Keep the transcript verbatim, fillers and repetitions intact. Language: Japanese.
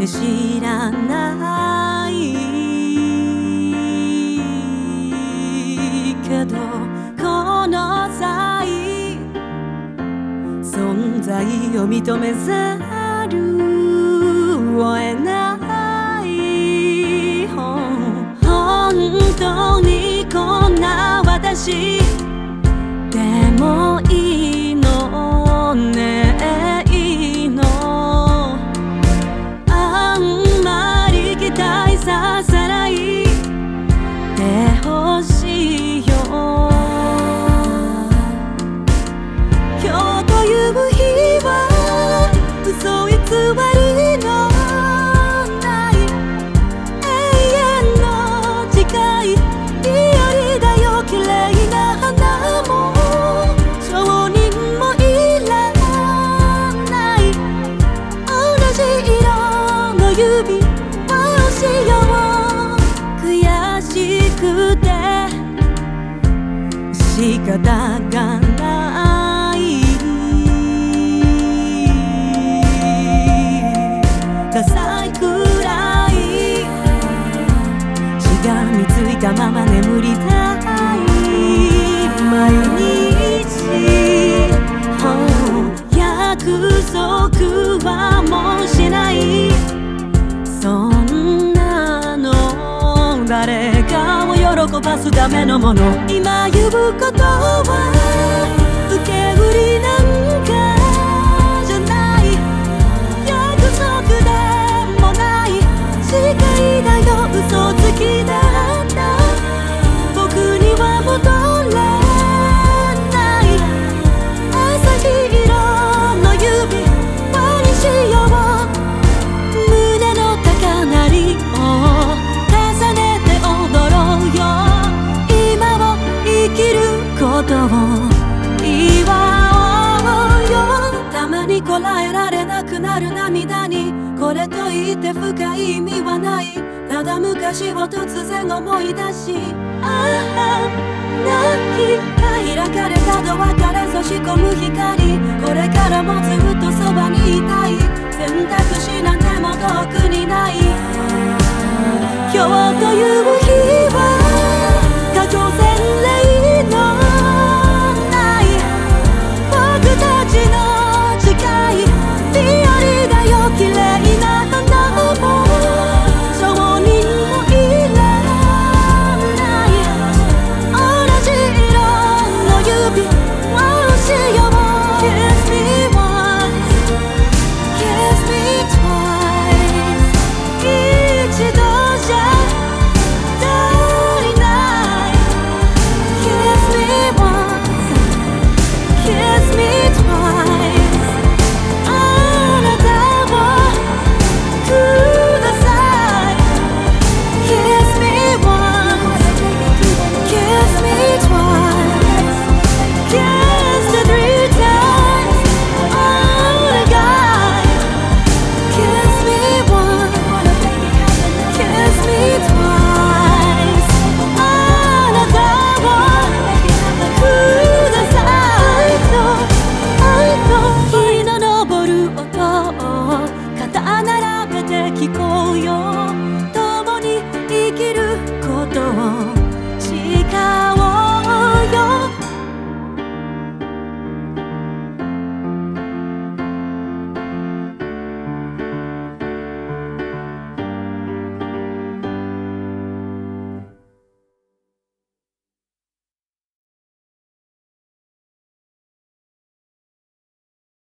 て知らないけどこの際存在を認めざるを得ない本当にこんな私でもいいのねいいのあんまり期待させないでほしいよ今日という日は嘘偽りのない永遠の誓い日和だよ綺麗な花も証人もいらない同じ色の指輪をしよう悔しくて仕方がないダサいくらいしがみついたまま眠りたい毎日、oh、約束はもうしないそんなの誰かを喜ばすためのもの今言うことは受け売りなんかじゃない約束でもない誓いだよ嘘つきだった僕には戻れない朝日色の指輪にしよう胸の高鳴りを重ねて踊ろうよ今を生きることを祝おうよたまにこらえられなくなる涙にこれといって深い意味はないただ昔を突然思い出しああ泣き開かれたドアから差し込む光これからもずっとそばにいたい選択肢なんても遠くにない今日という